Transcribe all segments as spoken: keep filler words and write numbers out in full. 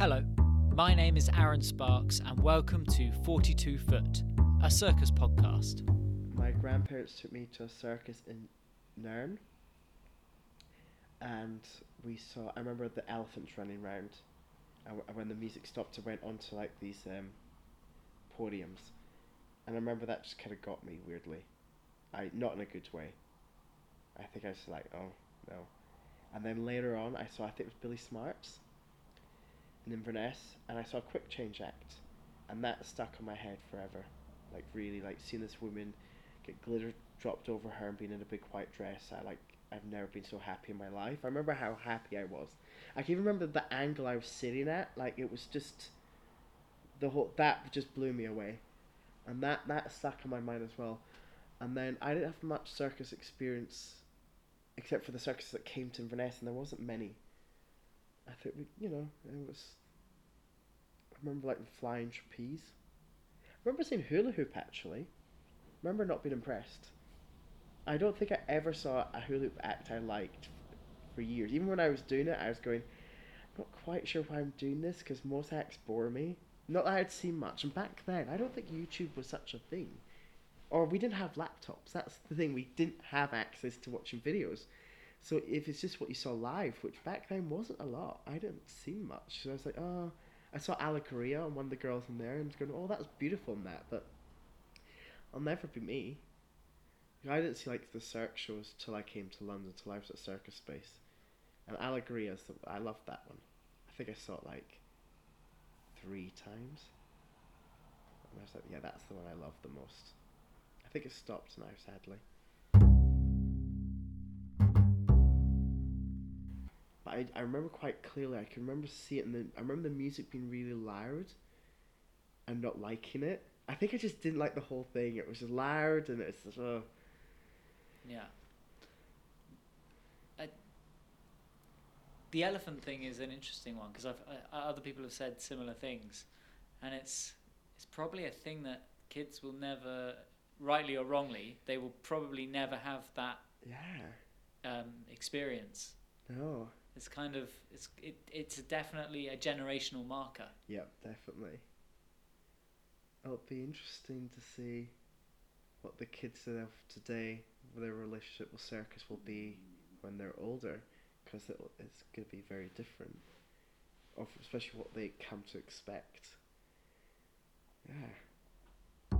Hello, my name is Aaron Sparks and welcome to forty-two Foot, a circus podcast. My grandparents took me to a circus in Nairn, and we saw, I remember the elephants running round, and w- when the music stopped it went onto like these um, podiums, and I remember that just kind of got me weirdly. I Not in a good way. I think I was like, oh no. And then later on I saw, I think it was Billy Smarts in Inverness, and I saw a quick change act, and that stuck on my head forever. Like really, like seeing this woman get glitter dropped over her and being in a big white dress. I like I've never been so happy in my life. I remember how happy I was. I can even remember the angle I was sitting at. Like it was just the whole that just blew me away, and that that stuck in my mind as well. And then I didn't have much circus experience, except for the circus that came to Inverness, and there wasn't many. I think we, you know, it was. I remember like the flying trapeze. I remember seeing hula hoop actually. I remember not being impressed. I don't think I ever saw a hula hoop act I liked f- for years. Even when I was doing it, I was going, I'm not quite sure why I'm doing this because most acts bore me. Not that I had seen much, and back then I don't think YouTube was such a thing, or we didn't have laptops. That's the thing. We didn't have access to watching videos. So if it's just what you saw live, which back then wasn't a lot, I didn't see much. So I was like, oh, I saw Alacaria and one of the girls in there, and I was going, oh, that's beautiful in that, but I'll never be me. I didn't see like the circ shows till I came to London, till I was at Circus Space, and Allegoria's the, I loved that one. I think I saw it like three times, and I was like, yeah, that's the one I love the most. I think it stopped now, sadly. But I, I remember quite clearly. I can remember seeing the. I remember the music being really loud, and not liking it. I think I just didn't like the whole thing. It was just loud, and it's just, oh. Yeah. I, the elephant thing is an interesting one because I've I, other people have said similar things, and it's it's probably a thing that kids will never, rightly or wrongly, they will probably never have that Yeah. um, experience. No. It's kind of it's it it's definitely a generational marker. Yep, definitely. It'll be interesting to see what the kids of today, their relationship with circus will be when they're older, because it's going to be very different, of especially what they come to expect. Yeah.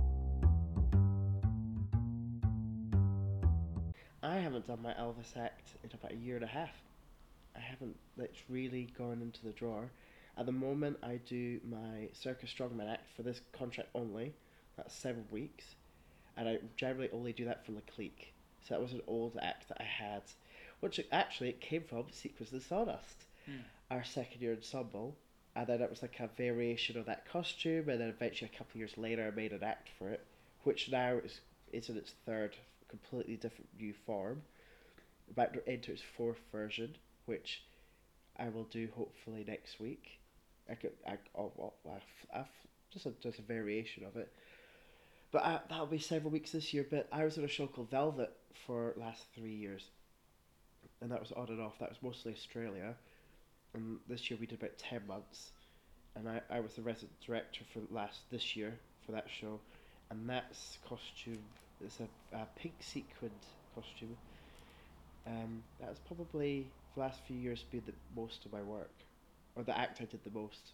I haven't done my Elvis act in about a year and a half. I haven't. It's really gone into the drawer. At the moment, I do my Circus Strongman act for this contract only. That's seven weeks, and I generally only do that for the clique. So that was an old act that I had, which actually it came from Sequence of the Sawdust, Mm. our second year ensemble, and then it was like a variation of that costume, and then eventually a couple of years later I made an act for it, which now is is in its third completely different new form, about to enter its fourth version, which I will do hopefully next week. I could, I, oh, well, I've, I've just a just a variation of it. But I, that'll be several weeks this year. But I was in a show called Velvet for last three years, and that was on and off. That was mostly Australia, and this year we did about ten months, and I, I was the resident director for last this year for that show, and that's costume. It's a, a pink sequined costume. Um, that's probably the last few years been the most of my work, or the act I did the most.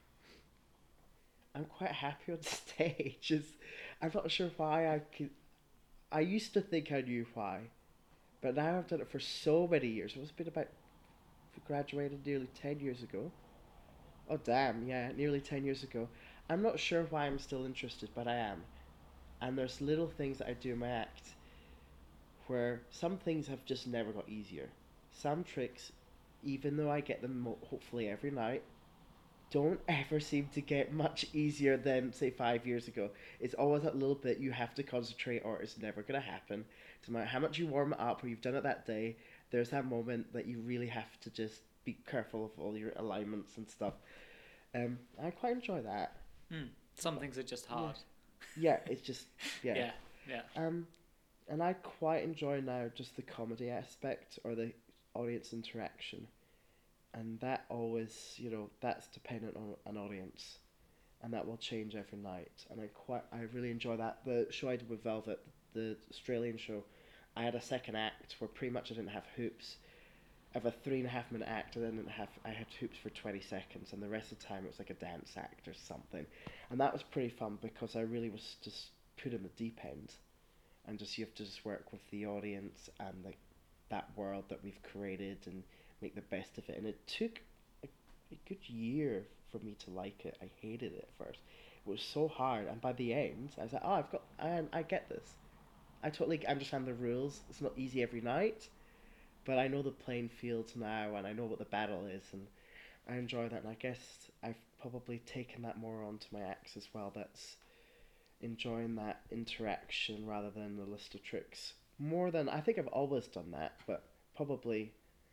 I'm quite happy on stage. It's, I'm not sure why I could. I used to think I knew why, but now I've done it for so many years. It's been about graduated nearly ten years ago. Oh damn, yeah, nearly ten years ago. I'm not sure why I'm still interested, but I am. And there's little things that I do in my act where some things have just never got easier. Some tricks, even though I get them mo- hopefully every night, don't ever seem to get much easier than say five years ago. It's always that little bit you have to concentrate or it's never going to happen. No matter how much you warm it up or you've done it that day, there's that moment that you really have to just be careful of all your alignments and stuff. Um, I quite enjoy that. Mm. Some things are just hard. Yeah, it's just, yeah. Yeah, yeah. Um, and I quite enjoy now just the comedy aspect or the audience interaction. and that always, you know, that's dependent on an audience, and that will change every night. And I quite, I really enjoy that. The show I did with Velvet, the Australian show, I had a second act where pretty much I didn't have hoops. I have a three and a half minute act, and then have I had hoops for twenty seconds, and the rest of the time it was like a dance act or something, and that was pretty fun because I really was just put in the deep end, and just you have to just work with the audience and like that world that we've created and make the best of it. And it took a, a good year for me to like it. I hated it at first. It was so hard, and by the end, I was like, oh, I've got, I I get this. I totally understand the rules. It's not easy every night, but I know the playing fields now, and I know what the battle is, and I enjoy that. And I guess I've probably taken that more onto my acts as well. That's enjoying that interaction rather than the list of tricks. More than, I think I've always done that, but probably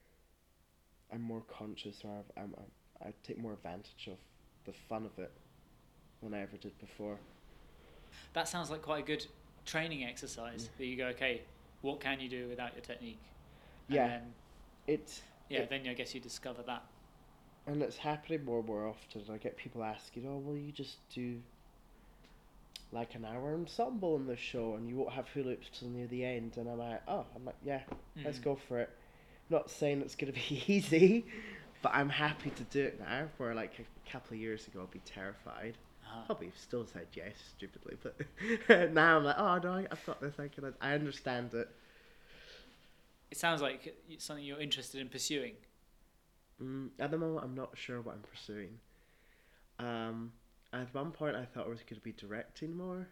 I'm more conscious, or I've, I'm, I'm I take more advantage of the fun of it than I ever did before. That sounds like quite a good training exercise. Mm. That you go, okay, what can you do without your technique? And Yeah, then, it's yeah. it, Then I guess you discover that. and it's happening more and more often. I get people asking, "Oh, will you just do like an hour ensemble in the show, and you won't have hula hoops till near the end?" And I'm like, "Oh, I'm like, yeah, mm. let's go for it." Not saying it's gonna be easy, but I'm happy to do it now. Where like a couple of years ago, I'd be terrified. Uh-huh. Probably still said yes stupidly, but now I'm like, oh no, I, I've got this. I can, I understand it. It sounds like it's something you're interested in pursuing. Mm, at the moment, I'm not sure what I'm pursuing. Um, at one point, I thought I was going to be directing more.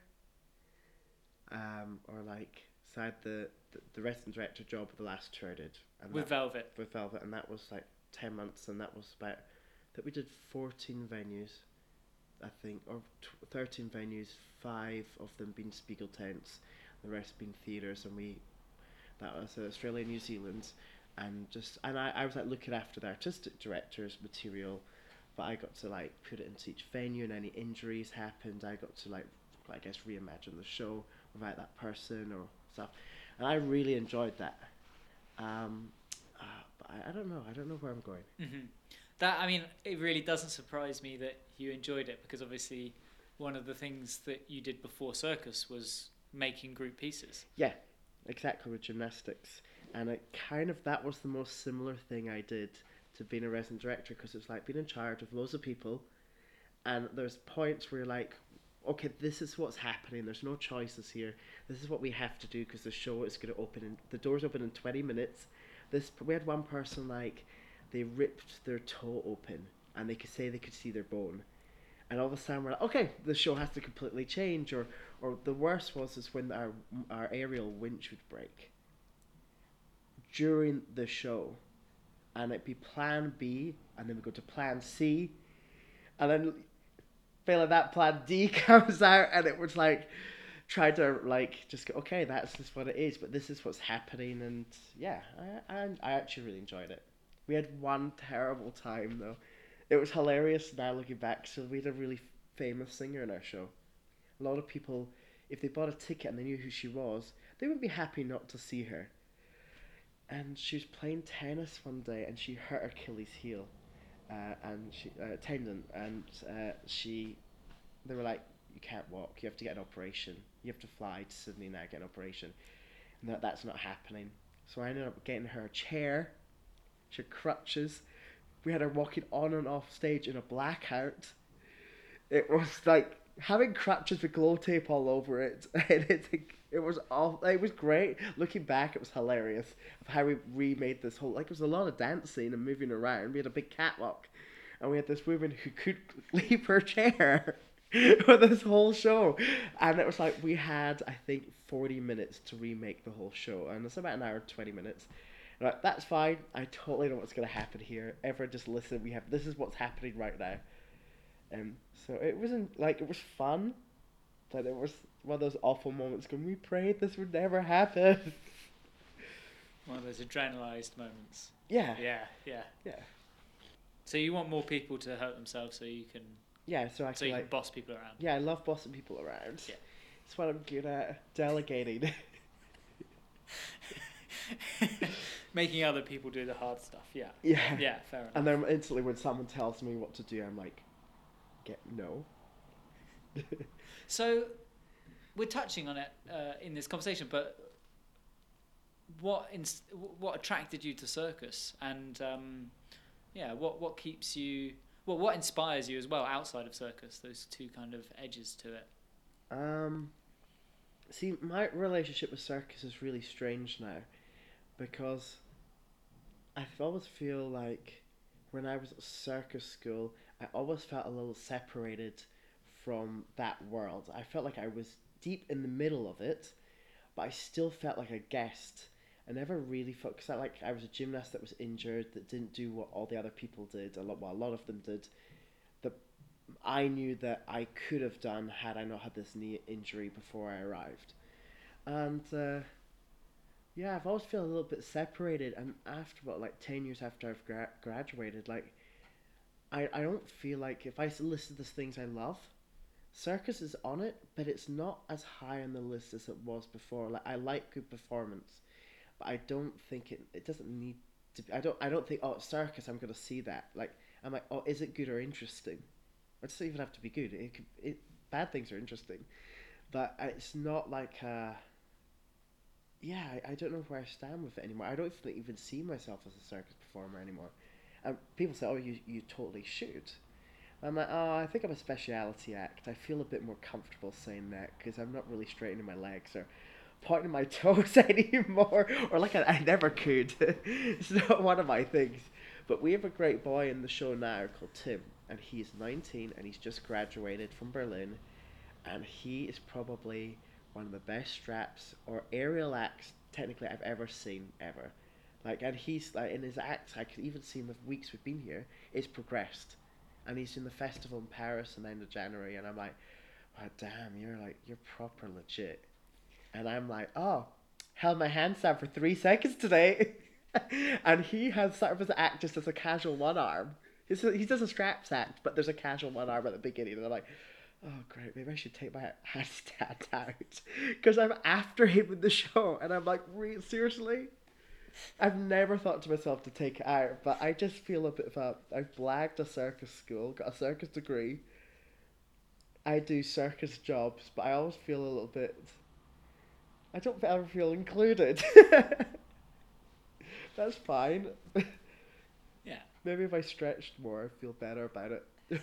Um, or like, so I had the, the, the resident director job the last tour I did. And with that, Velvet? With Velvet, and that was like ten months, and that was about, that we did fourteen venues, I think, or t- thirteen venues, five of them being Spiegel tents, the rest being theatres, and we, that was uh, Australia, New Zealand, and just, and I, I was like looking after the artistic director's material, but I got to like put it into each venue, and any injuries happened, I got to like, I guess, reimagine the show without that person or stuff, and I really enjoyed that. Um, uh, but I, I don't know, I don't know where I'm going. Mm-hmm. That, I mean, it really doesn't surprise me that you enjoyed it, because obviously one of the things that you did before circus was making group pieces. Yeah, exactly, with gymnastics. And it kind of, that was the most similar thing I did to being a resident director, because it's like being in charge of loads of people, and there's points where you're like, okay, this is what's happening, there's no choices here, this is what we have to do because the show is going to open in, the doors open in twenty minutes. This, we had one person like, they ripped their toe open and they could say they could see their bone, and all of a sudden we're like, okay, the show has to completely change. Or or the worst was is when our our aerial winch would break during the show, and it'd be plan B, and then we go to plan C, and then failing that, plan D comes out, and it was like try to like just go, okay, that's just what it is, but this is what's happening. And yeah, I I, I actually really enjoyed it. We had one terrible time though. It was hilarious now looking back. So we had a really famous singer in our show. A lot of people, if they bought a ticket and they knew who she was, they would be happy not to see her. And she was playing tennis one day, and she hurt her Achilles heel, uh, and she uh, tendon, and uh, she, they were like, you can't walk. You have to get an operation. You have to fly to Sydney now, get an operation. And that that's not happening. So I ended up getting her a chair. She had crutches. We had her walking on and off stage in a blackout. It was like having crutches with glow tape all over it. And it, it was all, it was great. Looking back, it was hilarious of how we remade this whole, like it was a lot of dancing and moving around. We had a big catwalk, and we had this woman who could leave her chair for this whole show. And it was like, we had, I think, forty minutes to remake the whole show. And it's about an hour and twenty minutes. Right, that's fine. I totally know what's going to happen here. Everyone just listen. We have, this is what's happening right now. Um, so it wasn't, like, it was fun, but it was one of those awful moments going, we prayed this would never happen. One of those adrenalized moments. Yeah. Yeah, yeah. Yeah. So you want more people to hurt themselves so you can... Yeah, so I so can, you like... can boss people around. Yeah, I love bossing people around. Yeah. It's what I'm good at. Delegating. Making other people do the hard stuff. Yeah. Yeah. Yeah. Fair enough. And then instantly, when someone tells me what to do, I'm like, "Get no." So, we're touching on it uh, in this conversation, but what ins- what attracted you to circus, and um, yeah, what what keeps you, well, what inspires you as well outside of circus? Those two kind of edges to it. Um, see, my relationship with circus is really strange now, because I always feel like when I was at circus school, I always felt a little separated from that world. I felt like I was deep in the middle of it, but I still felt like a guest. I never really felt, because I, like, I was a gymnast that was injured, that didn't do what all the other people did, a lot, well, a lot of them did, that I knew that I could have done had I not had this knee injury before I arrived. And uh, yeah, I've always felt a little bit separated, and after about like ten years after I've gra- graduated, like, I, I don't feel like, if I listed the things I love, circus is on it, but it's not as high on the list as it was before. Like, I like good performance, but I don't think it it doesn't need to be, I don't I don't think, oh, it's circus, I'm gonna see that. Like, I'm like, oh, is it good or interesting? It doesn't even have to be good. It could, it bad things are interesting, but it's not like uh yeah, I, I don't know where I stand with it anymore. I don't even, even see myself as a circus performer anymore. And people say, oh, you, you totally should. I'm like, oh, I think I'm a speciality act. I feel a bit more comfortable saying that, because I'm not really straightening my legs or pointing my toes anymore. Or like I, I never could. It's not one of my things. But we have a great boy in the show now called Tim. And he's nineteen and he's just graduated from Berlin. And he is probably one of the best straps or aerial acts technically I've ever seen ever. Like, and he's like, in his acts, I could even see in the weeks we've been here, it's progressed. And he's in the festival in Paris in the end of January, and I'm like, oh, damn, you're like, you're proper legit. And I'm like, oh, held my hands down for three seconds today. And he has sort of his act just as a casual one arm. He's, he does a straps act, but there's a casual one arm at the beginning, and I'm like, oh, great, maybe I should take my handstand out. Because I'm after him in the show, and I'm like, re- seriously? I've never thought to myself to take it out, but I just feel a bit of a... I've blagged a circus school, got a circus degree. I do circus jobs, but I always feel a little bit... I don't ever feel included. That's fine. Yeah. Maybe if I stretched more, I'd feel better about it.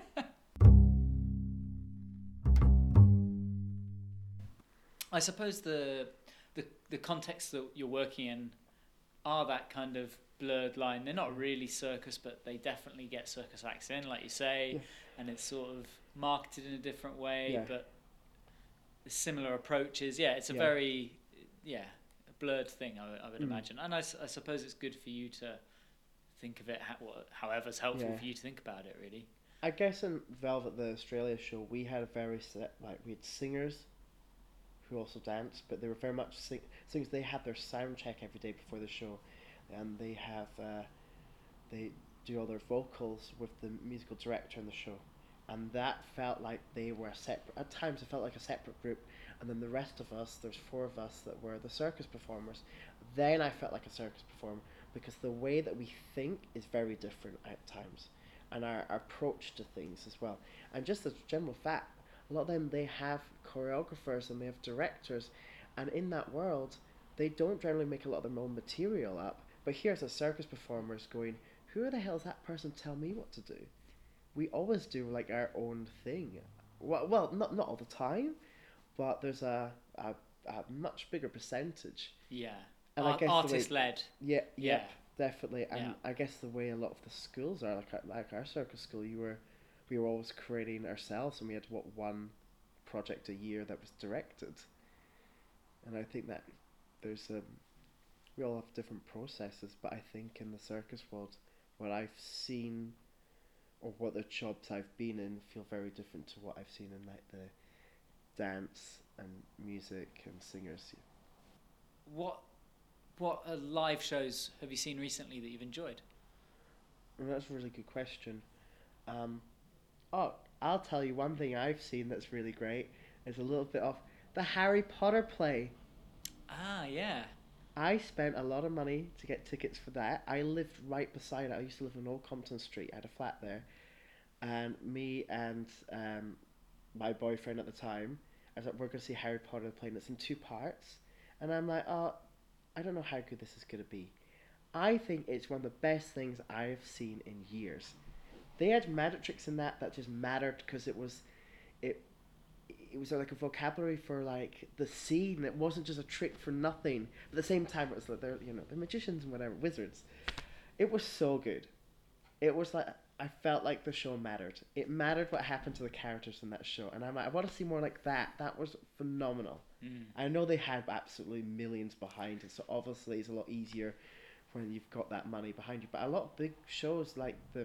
I suppose the, the the context that you're working in are that kind of blurred line. They're not really circus, but they definitely get circus acts in, like you say, Yeah. and it's sort of marketed in a different way, Yeah. but similar approaches. Yeah, it's a Yeah. very, yeah, a blurred thing, I, would- I would Mm. imagine. And I, s- I suppose it's good for you to think of it ho- wha- however's helpful Yeah. for you to think about it, really. I guess in Velvet, the Australia show, we had a very set, like, we had singers who also danced, but they were very much sing- singers. They had their sound check every day before the show, and they have, uh, they do all their vocals with the musical director in the show, and that felt like they were separate. At times, it felt like a separate group, and then the rest of us, there's four of us that were the circus performers. Then I felt like a circus performer, because the way that we think is very different at times, and our, our approach to things as well. And just as a general fact, a lot of them, they have choreographers and they have directors, and in that world, they don't generally make a lot of their own material up. But here's a circus performers going, who the hell is that person to tell me what to do? We always do like our own thing. Well, well not not all the time, but there's a a, a much bigger percentage. Yeah. And I Ar- guess the way- artist led. Yeah, Yeah. yeah, definitely. And Yeah. I guess the way a lot of the schools are, like our, like our circus school, you were, we were always creating ourselves, and we had what one project a year that was directed. And I think that there's um, we all have different processes, but I think in the circus world, what I've seen, or what the jobs I've been in, feel very different to what I've seen in like the dance and music and singers. What what uh, live shows have you seen recently that you've enjoyed? And that's a really good question. Um, oh, I'll tell you one thing I've seen that's really great is a little bit of the Harry Potter play. Ah, yeah. I spent a lot of money to get tickets for that. I lived right beside it. I used to live in Old Compton Street. I had a flat there, and me and um, my boyfriend at the time, I was like, we're going to see Harry Potter playing. It's in two parts, and I'm like, oh, I don't know how good this is going to be. I think it's one of the best things I've seen in years. They had magic tricks in that that just mattered because it was it it was like a vocabulary for like the scene. It wasn't just a trick for nothing. But at the same time, it was like they're you know they're magicians and whatever wizards. It was so good. It was like I felt like the show mattered. It mattered what happened to the characters in that show, and I'm like, I want to see more like that. That was phenomenal. Mm. I know they had absolutely millions behind it, so obviously it's a lot easier when you've got that money behind you. But a lot of big shows like the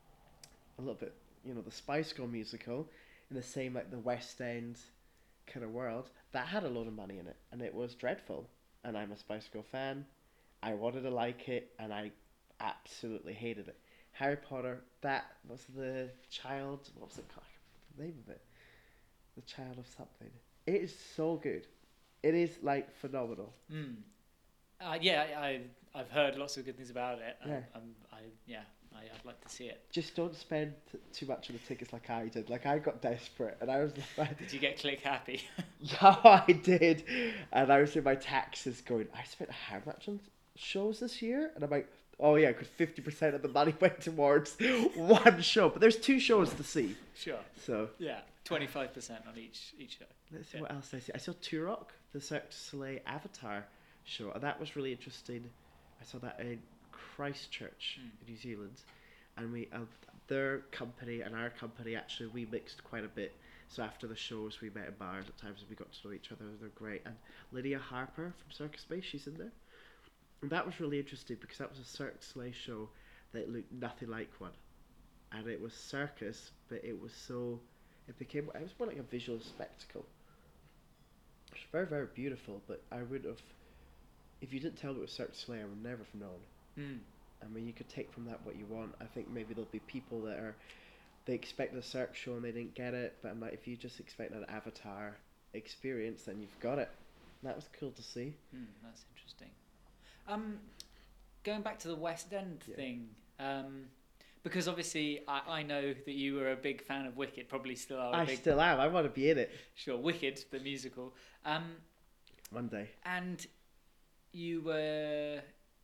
a little bit, you know, the Spice Girl musical in the same like the West End kind of world that had a lot of money in it, and it was dreadful. And I'm a Spice Girl fan. I wanted to like it, and I absolutely hated it. Harry Potter, that was the child. What was it called? The name of it? The Child of something. It is so good. It is like phenomenal. Mm. Uh, yeah, I, I I've heard lots of good things about it. Yeah. I, I'm, I yeah, I, I'd like to see it. Just don't spend t- too much on the tickets like I did. Like I got desperate, and I was like, Did you get click happy? yeah, I did. And I was in my taxes going, I spent how much on shows this year? And I'm like, oh yeah, because fifty percent of the money went towards one show. But there's two shows to see. Sure. So Yeah, twenty-five percent on each each show. let's see Yeah. what else I see. I saw Turok, the Cirque du Soleil Avatar show. And that was really interesting. I saw that in Christchurch Mm. in New Zealand. And we, uh, their company and our company, actually, we mixed quite a bit. So after the shows, we met in bars at times and we got to know each other. They're great. And Lydia Harper from Circus Space, she's in there. And that was really interesting because that was a Cirque du Soleil show that looked nothing like one. And it was circus, but it was so, it became, it was more like a visual spectacle. It was very, very beautiful, but I would have, if you didn't tell me it was Cirque du Soleil, I would never have known. Mm. I mean, you could take from that what you want. I think maybe there'll be people that are, they expect a Cirque show and they didn't get it, but I'm like, if you just expect an Avatar experience, then you've got it. And that was cool to see. Mm, that's interesting. Um, going back to the West End Yeah. thing, um, because obviously I, I know that you were a big fan of Wicked, probably still are. A I big, still am. I want to be in it Sure, Wicked, the musical. Um, one day. and you were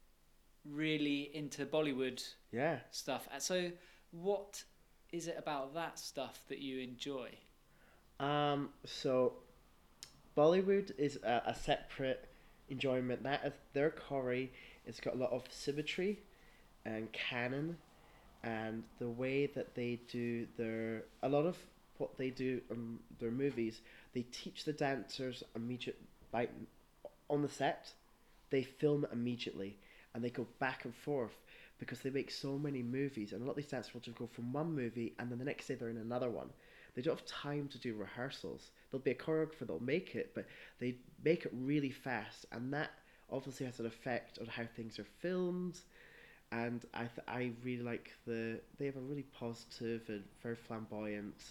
really into Bollywood Yeah. stuff. Uh, So, what is it about that stuff that you enjoy? Um. So, Bollywood is a, a separate enjoyment. That is their choreo. It's got a lot of symmetry and canon, and the way that they do their a lot of what they do in their movies. They teach the dancers immediate like on the set. They film it immediately, and they go back and forth because they make so many movies, and a lot of these dancers will just go from one movie and then the next day they're in another one. They don't have time to do rehearsals. There'll be a choreographer that'll make it, but they make it really fast, and that obviously has an effect on how things are filmed. And I th- I really like the they have a really positive and very flamboyant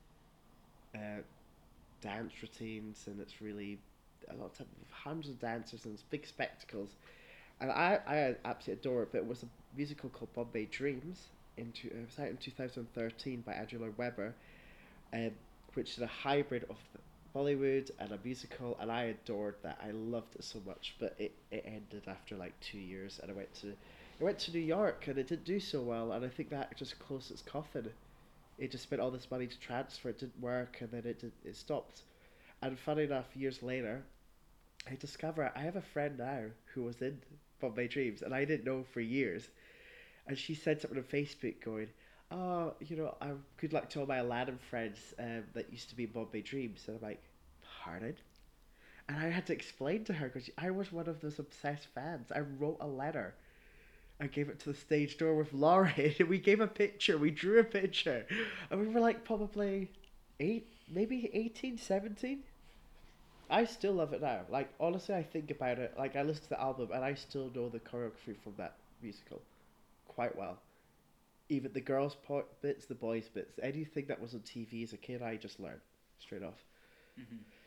uh, dance routines, and it's really a lot of time, hundreds of dancers and it's big spectacles. And I, I absolutely adore it, but it was a musical called Bombay Dreams. Into, it was out in two thousand thirteen by Andrew Lloyd Webber, um, which is a hybrid of Bollywood and a musical, and I adored that. I loved it so much, but it, it ended after like two years, and I went to I went to New York, and it didn't do so well, and I think that just closed its coffin. It just spent all this money to transfer, it didn't work, and then it did, it stopped. And funny enough, years later, I discover I have a friend now who was in Bombay Dreams, and I didn't know for years. And she said something on Facebook going, oh, you know, um, good luck to all my Aladdin friends um, that used to be in Bombay Dreams. And I'm like, pardon? And I had to explain to her because I was one of those obsessed fans. I wrote a letter. I gave it to the stage door with Lauren. We gave a picture. We drew a picture. And we were like probably eight, maybe eighteen, seventeen. I still love it now. Like, honestly, I think about it. Like, I listen to the album and I still know the choreography from that musical quite well. Even the girls' part bits, the boys' bits, anything that was on T V as a kid, I just learned straight off. Mm-hmm.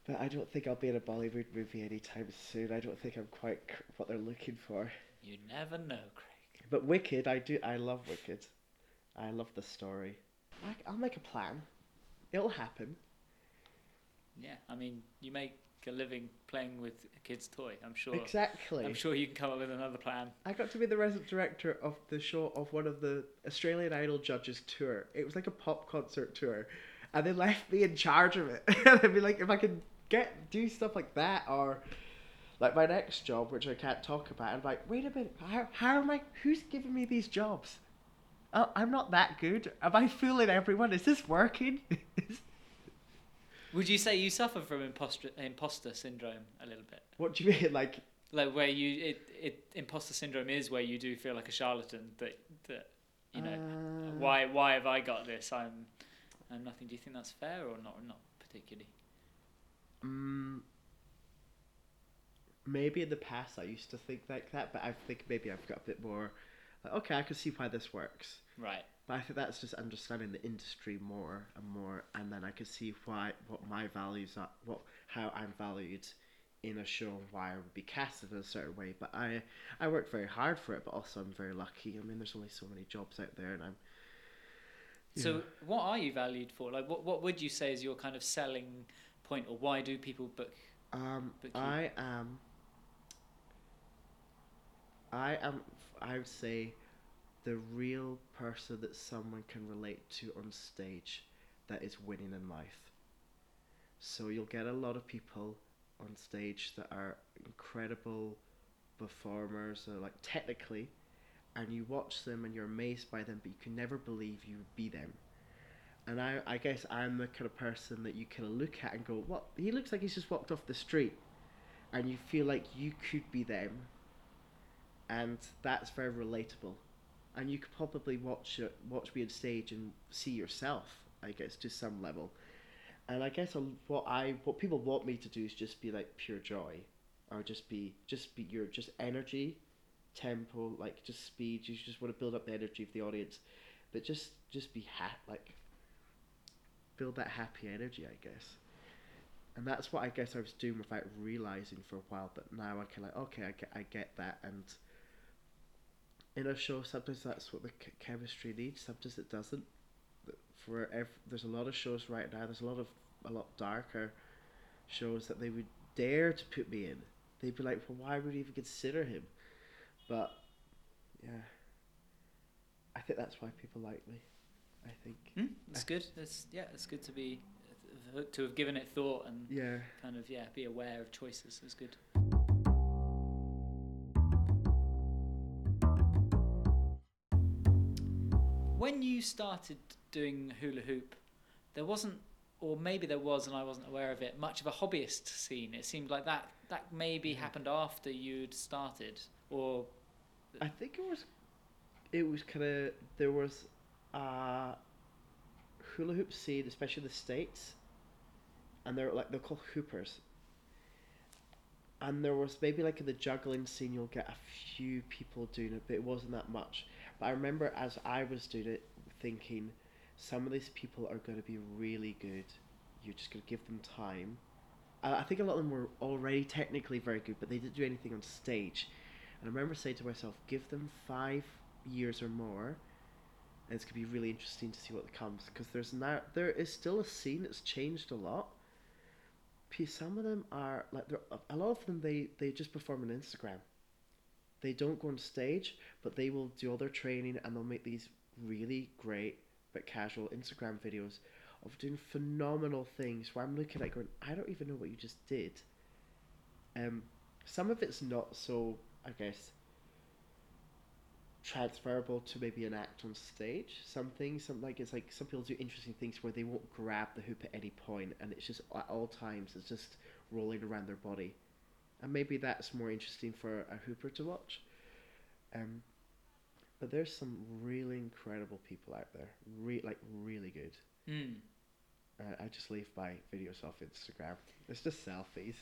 But I don't think I'll be in a Bollywood movie anytime soon. I don't think I'm quite c- what they're looking for. You never know, Craig. But Wicked, I do. I love Wicked. I love the story. I, I'll make a plan. It'll happen. Yeah, I mean, you make a living playing with a kid's toy. I'm sure. Exactly. I'm sure you can come up with another plan. I got to be the resident director of the show of one of the Australian Idol judges tour. It was like a pop concert tour, and they left me in charge of it. And I'd be like, if I can get do stuff like that, or like my next job, which I can't talk about, I'm like, wait a minute, how how am I? Who's giving me these jobs? Oh, I'm not that good. Am I fooling everyone? Is this working? Would you say you suffer from imposter imposter syndrome a little bit? What do you mean, like? Like where you it, it imposter syndrome is where you do feel like a charlatan that that you know Uh, why why have I got this? I'm I'm nothing. Do you think that's fair or not? Not particularly. Mm, maybe in the past I used to think like that, but I think maybe I've got a bit more. Like, okay, I can see why this works. Right. But I think that's just understanding the industry more and more, and then I could see why what my values are, what how I'm valued in a show, and why I would be casted in a certain way. But I I worked very hard for it, but also I'm very lucky. I mean, there's only so many jobs out there, and I'm. So know. what are you valued for? Like what what would you say is your kind of selling point, or why do people book? Um, book you? I am. I am. I would say the real person that someone can relate to on stage that is winning in life. So you'll get a lot of people on stage that are incredible performers, or like technically, and you watch them and you're amazed by them, but you can never believe you would be them. And I, I guess I'm the kind of person that you kind of look at and go, what? He looks like he's just walked off the street, and you feel like you could be them, and that's very relatable. And you could probably watch it, watch me on stage and see yourself, I guess, to some level. And I guess what I what people want me to do is just be like pure joy, or just be just be your just energy, tempo, like just speed. You just want to build up the energy of the audience, but just just be ha- like build that happy energy, I guess. And that's what I guess I was doing without realizing for a while. But now I can like okay, I get I get that. And in a show, sometimes that's what the ch- chemistry needs. Sometimes it doesn't. For ev- there's a lot of shows right now. There's a lot of a lot darker shows that they would dare to put me in. They'd be like, "Well, why would we even consider him?" But yeah, I think that's why people like me. I think. Hmm? It's good. It's yeah. It's good to be to have given it thought and Yeah. kind of yeah be aware of choices. It's good. When you started doing hula hoop, there wasn't, or maybe there was and I wasn't aware of it, much of a hobbyist scene. It seemed like that that maybe Yeah. happened after you'd started, or I think it was. It was kind of there was a hula hoop scene, especially in the States, and they're like they're called hoopers. And there was maybe like in the juggling scene, you'll get a few people doing it, but it wasn't that much. But I remember as I was doing it, thinking, some of these people are going to be really good. You're just going to give them time. Uh, I think a lot of them were already technically very good, but they didn't do anything on stage. And I remember saying to myself, give them five years or more, and it's going to be really interesting to see what comes. Because there's now there is still a scene that's changed a lot. Some of them are like a lot of them they, they just perform on Instagram. They don't go on stage, but they will do all their training and they'll make these really great but casual Instagram videos of doing phenomenal things where I'm looking at going, I don't even know what you just did. Um, some of it's not so, I guess, transferable to maybe an act on stage. Some things, some like it's like some people do interesting things where they won't grab the hoop at any point, and it's just at all times it's just rolling around their body, and maybe that's more interesting for a hooper to watch. Um, but there's some really incredible people out there, re- like really good. mm. Uh, I just leave my videos off Instagram. It's just selfies.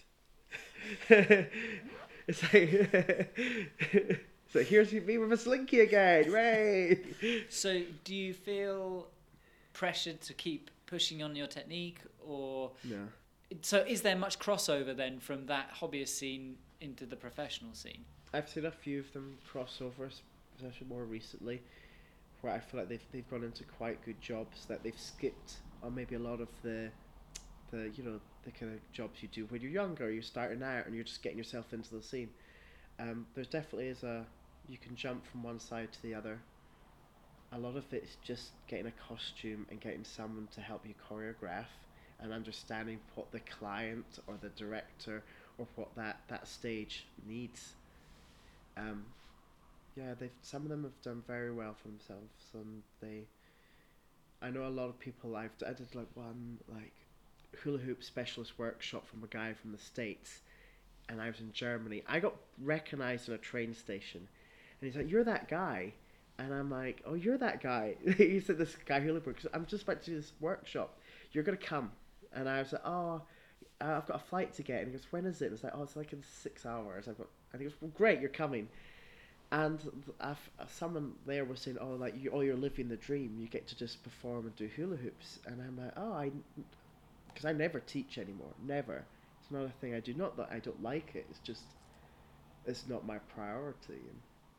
It's like. So here's me with a slinky again, right? So do you feel pressured to keep pushing on your technique, or No. So is there much crossover then from that hobbyist scene into the professional scene? I've seen a few of them crossovers, especially more recently, where I feel like they've they've gone into quite good jobs that they've skipped on maybe a lot of the the you know the kind of jobs you do when you're younger, you're starting out and you're just getting yourself into the scene. Um, there's definitely is a you can jump from one side to the other. A lot of it's just getting a costume and getting someone to help you choreograph and understanding what the client or the director or what that, that stage needs. Um, yeah, they've some of them have done very well for themselves, and they. I know a lot of people. I've I did like one like hula hoop specialist workshop from a guy from the States, and I was in Germany. I got recognized in a train station, and he's like, "You're that guy," and I'm like, "Oh, you're that guy." He said, "This guy hula hoop. I'm just about to do this workshop. You're gonna come," and I was like, "Oh, uh, I've got a flight to get." And he goes, "When is it?" And it's like, "Oh, it's like in six hours." I've got. And he goes, "Well, great, you're coming." And I've, someone there was saying, "Oh, like you, oh, you're living the dream. You get to just perform and do hula hoops." And I'm like, "Oh, I," because I never teach anymore. Never. It's not a thing I do. Not that I don't like it. It's just it's not my priority. And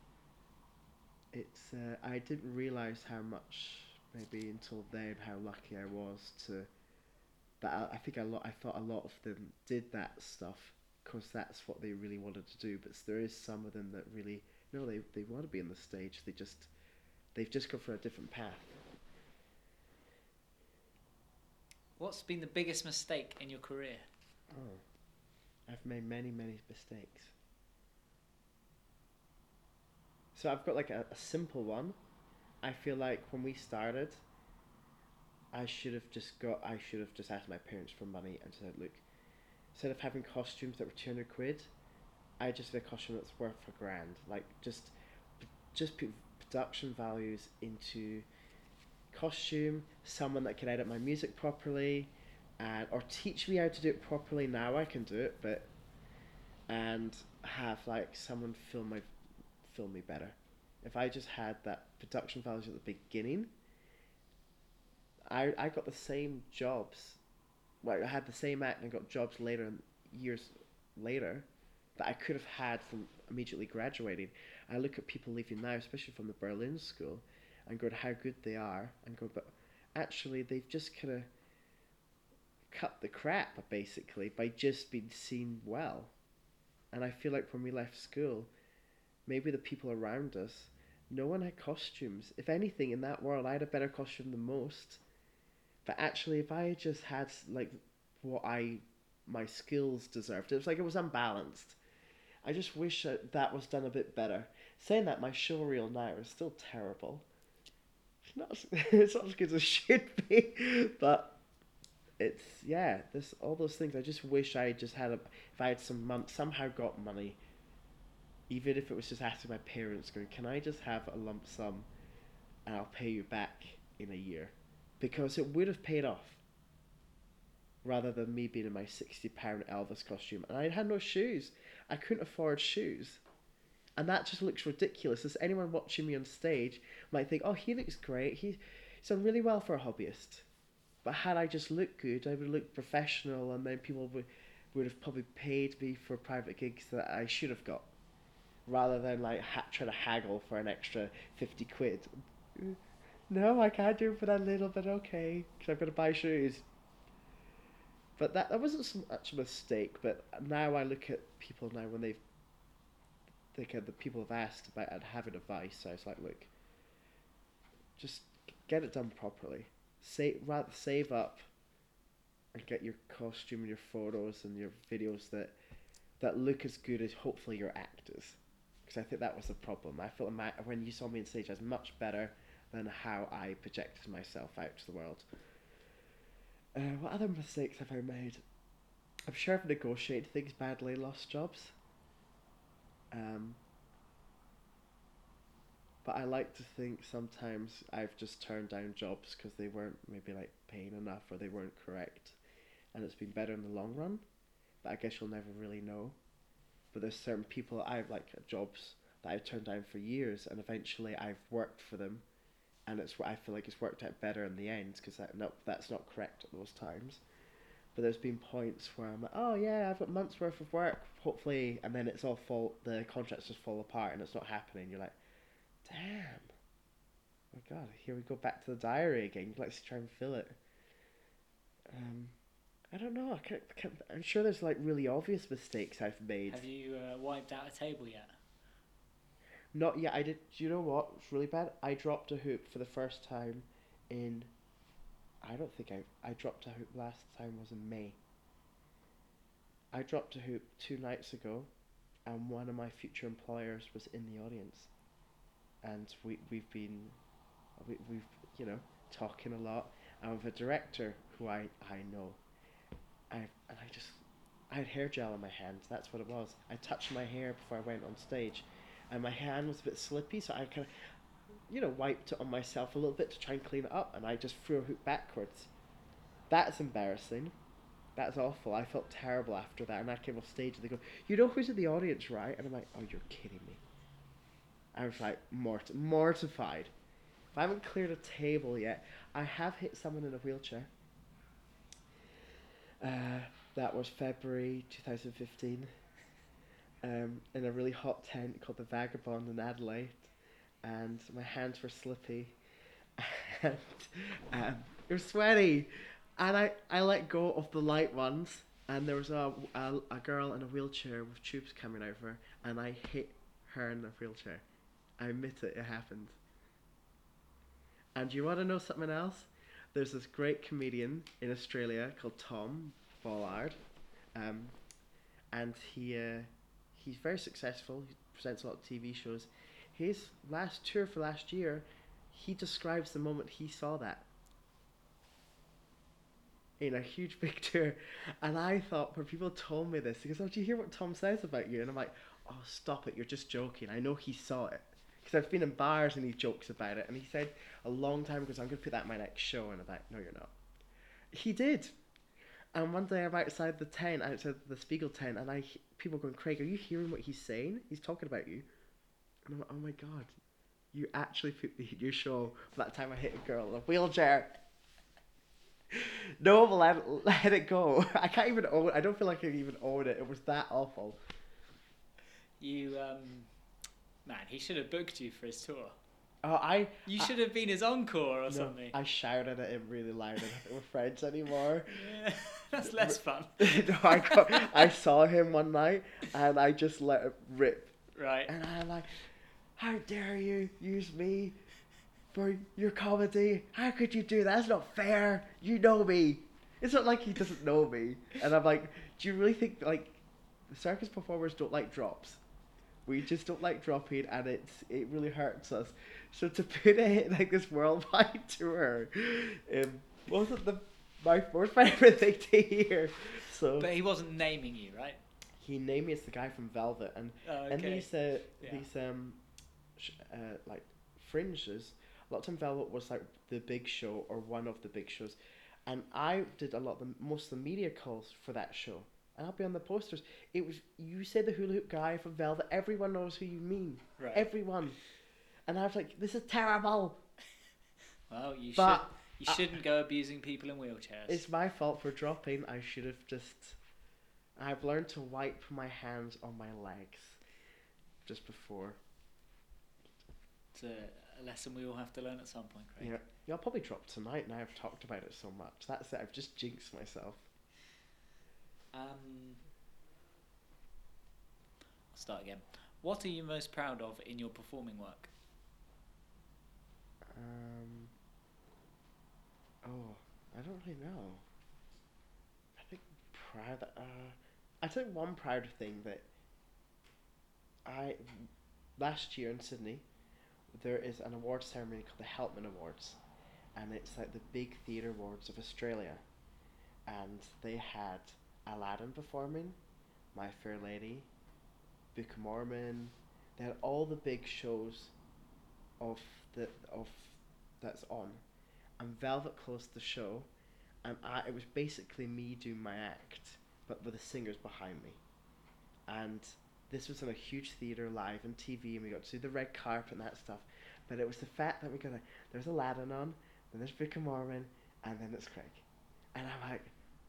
it's uh, I didn't realize how much maybe until then how lucky I was to that I, I think a lot I thought a lot of them did that stuff because that's what they really wanted to do. But there is some of them that really no they they want to be on the stage. They just they've just gone for a different path. What's been the biggest mistake in your career? Oh, I've made many many mistakes. So I've got like a, a simple one. I feel like when we started, I should have just got. I should have just asked my parents for money and said, "Look, instead of having costumes that were two hundred quid, I just did a costume that's worth a grand. Like just, just put production values into costume. Someone that can edit my music properly, and or teach me how to do it properly. Now I can do it, but and have like someone film my film me better. If I just had that production values at the beginning, I I got the same jobs. Well, I had the same act and got jobs later, years later, that I could have had from immediately graduating. I look at people leaving now, especially from the Berlin School, and go to how good they are, and go, but actually they've just kind of cut the crap basically by just being seen well. And I feel like when we left school, maybe the people around us, no one had costumes. If anything, in that world, I had a better costume than most. But actually, if I had just had like what I my skills deserved, it was like it was unbalanced. I just wish that, that was done a bit better. Saying that, my show reel now is still terrible. It's not as, it's not as good as it should be, but it's yeah. There's all those things. I just wish I just had a if I had some money somehow got money, even if it was just asking my parents, going, "Can I just have a lump sum, and I'll pay you back in a year," because it would have paid off. Rather than me being in my sixty pound Elvis costume, and I had no shoes. I couldn't afford shoes, and that just looks ridiculous. As anyone watching me on stage might think, "Oh, he looks great. He, he's done really well for a hobbyist." But had I just looked good, I would look professional, and then people would would have probably paid me for private gigs that I should have got, rather than like ha- trying to haggle for an extra fifty quid. No, I can't do it for that little bit. Okay, because I've got to buy shoes. But that that wasn't so much a mistake. But now I look at people now when they've they the people have asked about and having advice. So I was like, look, just get it done properly. Save rather save up and get your costume and your photos and your videos that that look as good as hopefully your actors. Because I think that was the problem. I felt my, when you saw me on stage, I was much better than how I projected myself out to the world. Uh, what other mistakes have I made? I'm sure I've negotiated things badly, lost jobs. Um, but I like to think sometimes I've just turned down jobs because they weren't maybe like paying enough or they weren't correct, and it's been better in the long run. But I guess you'll never really know. But there's certain people I've like jobs that I've turned down for years, and eventually I've worked for them, and it's I feel like it's worked out better in the end because that no, that's not correct at those times. But there's been points where I'm like, oh yeah, I've got months worth of work, hopefully, and then it's all fall, the contracts just fall apart and it's not happening. You're like, damn, oh my god, here we go back to the diary again. You'd like to try and fill it. Um, I don't know. I can't, can't, I'm sure there's like really obvious mistakes I've made. Have you uh, wiped out a table yet? Not yet. I did. Do you know what was really bad? I dropped a hoop for the first time in. I don't think I. I dropped a hoop last time was in May. I dropped a hoop two nights ago, and one of my future employers was in the audience, and we we've been, we we've you know talking a lot. And with a director who I I know, I and I just. I had hair gel on my hands. That's what it was. I touched my hair before I went on stage, and my hand was a bit slippy, so I kind of, you know, wiped it on myself a little bit to try and clean it up, and I just threw a hoop backwards. That's embarrassing. That's awful. I felt terrible after that, and I came off stage, and they go, "You know who's in the audience, right?" And I'm like, "Oh, you're kidding me." I was like mort- mortified. If I haven't cleared a table yet, I have hit someone in a wheelchair. Uh, that was February twenty fifteen. Um, in a really hot tent called the Vagabond in Adelaide, and my hands were slippy, and um, it was sweaty, and I, I let go of the light ones, and there was a, a a girl in a wheelchair with tubes coming out of her, and I hit her in the wheelchair. I admit it, it happened. And you want to know something else? There's this great comedian in Australia called Tom Bollard, um, and he. Uh, He's very successful. He presents a lot of T V shows. His last tour for last year, he describes the moment he saw that in a huge big tour. And I thought, when people told me this, he goes, "Oh, do you hear what Tom says about you?" And I'm like, "Oh, stop it. You're just joking. I know he saw it. Because I've been in bars and he jokes about it." And he said a long time ago, "I'm going to put that in my next show." And I'm like, "No, you're not." He did. And one day I'm outside the tent, outside the Spiegel tent, and I people going, "Craig, are you hearing what he's saying? He's talking about you." And I'm like, "Oh my god, you actually put me in your show for that time I hit a girl in a wheelchair." No one will let, let it go. I can't even own I don't feel like I can even own it. It was that awful. You, um, man, he should have booked you for his tour. Oh, I. You I, should have been his encore or no, something. I shouted at him really loud, and I think we're friends anymore. Yeah, that's less fun. No, I got, I saw him one night, and I just let it rip. Right. And I'm like, "How dare you use me for your comedy? How could you do that? That's not fair. You know me." It's not like he doesn't know me. And I'm like, "Do you really think like the circus performers don't like drops? We just don't like dropping, and it's it really hurts us." So to put it like this worldwide tour, um, wasn't the my most favorite thing to hear. So But he wasn't naming you, right? he named me as the guy from Velvet, and Oh, and okay. these uh, Yeah. these um sh- uh, like fringes. A lot of time Velvet was like the big show or one of the big shows, and I did a lot of the most of the media calls for that show. And I'll be on the posters. It was you said the hula hoop guy from Velvet. Everyone knows who you mean. Right. Everyone. And I was like, "This is terrible." Well, you But should. You shouldn't go abusing people in wheelchairs. It's my fault for dropping. I should have just. I've learned to wipe my hands on my legs just before. It's a, a lesson we all have to learn at some point, Craig. Yeah, yeah. I'll probably drop tonight. Now I've talked about it so much. That's it. I've just jinxed myself. Um, I'll start again. What are you most proud of in your performing work? Um. Oh, I don't really know. I think proud. Uh, I think one proud thing that I last year in Sydney, there is an award ceremony called the Helpman Awards, and it's like the big theatre awards of Australia, and they had Aladdin performing, My Fair Lady, Book of Mormon. They had all the big shows of the of that's on, and Velvet closed the show, and I, it was basically me doing my act, but with the singers behind me, and this was in a huge theatre live on T V, and we got to do the red carpet and that stuff, but it was the fact that we got a, there's Aladdin on, then there's Book of Mormon, and then it's Craig, and I'm like,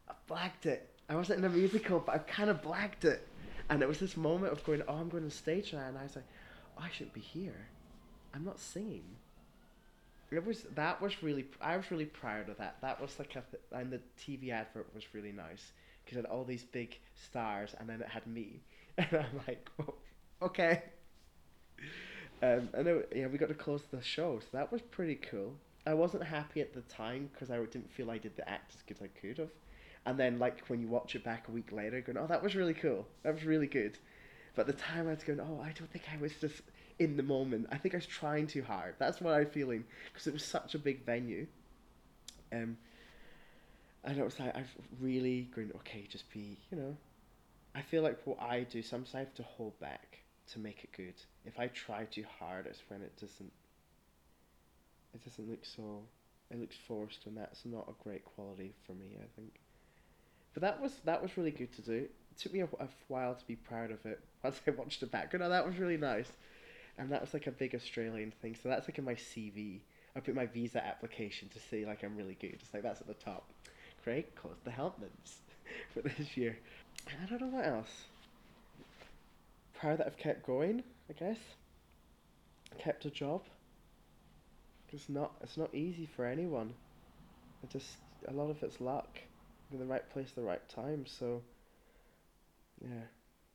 I blacked it. I wasn't in a musical, but I kind of blacked it. And it was this moment of going, oh, I'm going to stage now. And I was like, oh, I shouldn't be here. I'm not singing. It was, that was really, I was really proud of that. That was like a, and the T V advert was really nice. Because it had all these big stars and then it had me. And I'm like, oh, okay. Um, and it, yeah, we got to close the show. So that was pretty cool. I wasn't happy at the time because I didn't feel I did the act as good as I could have. And then, like, when you watch it back a week later, going, oh, that was really cool. That was really good. But at the time, I was going, oh, I don't think I was just in the moment. I think I was trying too hard. That's what I'm feeling. Because it was such a big venue. Um, and it was like, I've really going, okay, just be, you know. I feel like what I do, sometimes I have to hold back to make it good. If I try too hard, it's when it doesn't, it doesn't look so, it looks forced, and that's not a great quality for me, I think. But that was that was really good to do. It took me a, a while to be proud of it once I watched it back. Oh, that was really nice. And that was like a big Australian thing. So that's like in my C V. I put my visa application to say like I'm really good. It's like that's at the top. Craig closed the Helpmans for this year. I don't know what else. Proud that I've kept going, I guess. Kept a job. It's not it's not easy for anyone. It just a lot of it's luck. In the right place, the right time. So, yeah.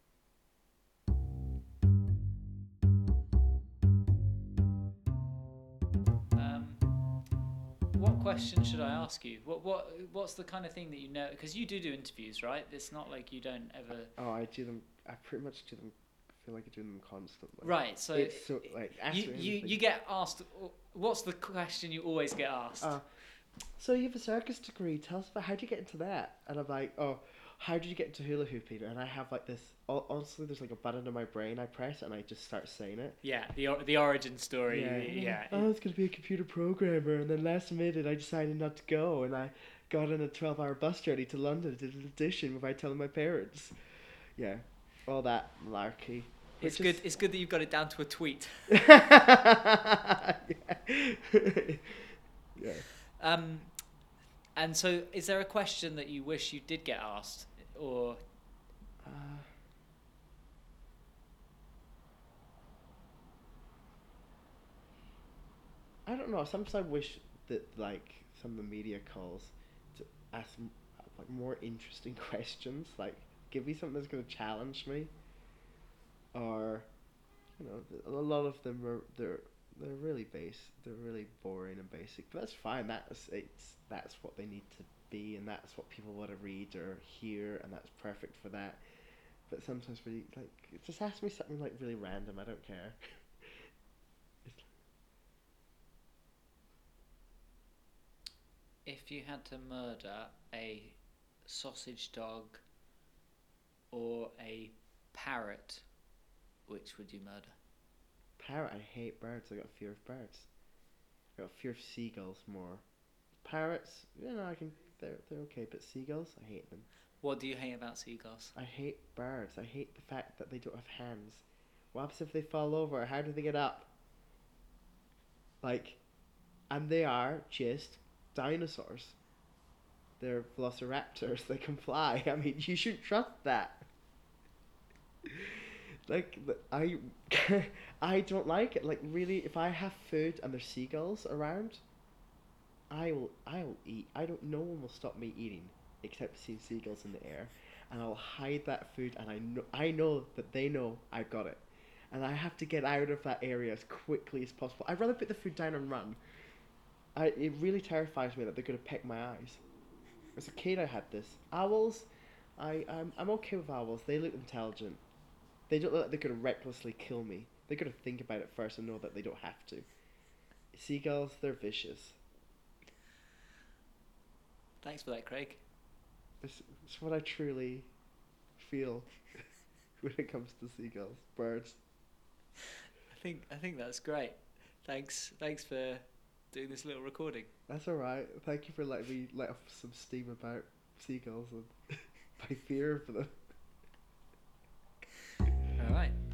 Um, what question should I ask you? What what what's the kind of thing that you know? Because you do do interviews, right? It's not like you don't ever. Oh, I do them. I pretty much do them. I feel like I do them constantly. Right. So it's so like ask you me you anything. you get asked. What's the question you always get asked? Uh, so you have a circus degree. Tell us about how did you get into that? And I'm like, oh, how did you get into hula hooping? And I have like this. Honestly, there's like a button in my brain. I press it and I just start saying it. Yeah, the or, the origin story. Yeah. yeah. Oh, I was gonna be a computer programmer, and then last minute I decided not to go, and I got on a twelve-hour bus journey to London, did an audition without telling my parents. Yeah, all that malarkey. It's Which good. is- It's good that you've got it down to a tweet. yeah. Yeah. Um, and so, is there a question that you wish you did get asked, or Uh, I don't know. Sometimes I wish that like some of the media calls to ask m- like more interesting questions. Like, give me something that's gonna challenge me, or you know, th- a lot of them are they're they're really base. They're really boring and basic. But that's fine. That's it's that's what they need to be, and that's what people want to read or hear, and that's perfect for that. But sometimes really like just ask me something like really random. I don't care. if you had to murder a sausage dog or a parrot, which would you murder? Parrot, I hate birds. I got a fear of birds. I got a fear of seagulls more. Parrots, you know, I can. They're they're okay, but seagulls, I hate them. What do you hate about seagulls? I hate birds. I hate the fact that they don't have hands. What happens if they fall over? How do they get up? Like, and they are just dinosaurs. They're velociraptors. They can fly. I mean, you should trust that. Like, I, I don't like it. Like, really, if I have food and there's seagulls around, I will, I will eat. I don't. No one will stop me eating except seeing seagulls in the air, and I'll hide that food. And I know, I know that they know I've got it, and I have to get out of that area as quickly as possible. I'd rather put the food down and run. I. It really terrifies me that they're gonna peck my eyes. As a kid, I had this. Owls, I, I'm, I'm okay with owls. They look intelligent. They don't look like they're gonna recklessly kill me. They're gonna think about it first and know that they don't have to. Seagulls, they're vicious. Thanks for that, Craig. It's, it's what I truly feel when it comes to seagulls, birds. I think I think that's great. Thanks thanks for doing this little recording. That's alright. Thank you for letting me let off some steam about seagulls and my fear for them. All right.